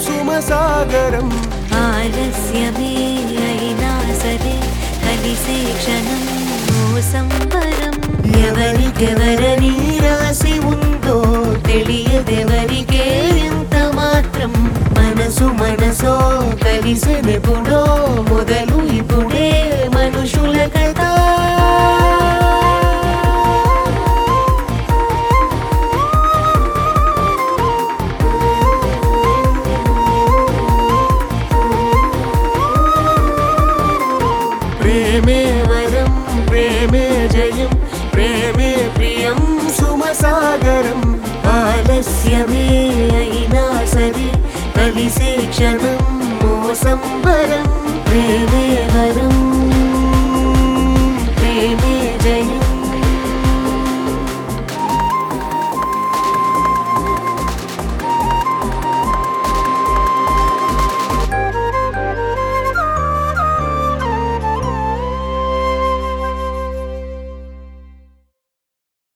సుమసాగరం ఆలస్యమే అయినా సరే కలిసే క్షణం ఓ సంబరం ఎవరికెవరని రాసి ఉందో తెలియదెవరికే ఎంత మాత్రం మనసు మనసో కలిసెనెప్పుడో మొదలు ఇప్పుడే మనుషుల కథ ప్రేమే వరం ప్రేమే జయం ప్రేమే ప్రియం సుమసాగరం ఆలస్యమే అయినా సరే కలిసే క్షణం ఓ సంబరం ప్రేమే వరం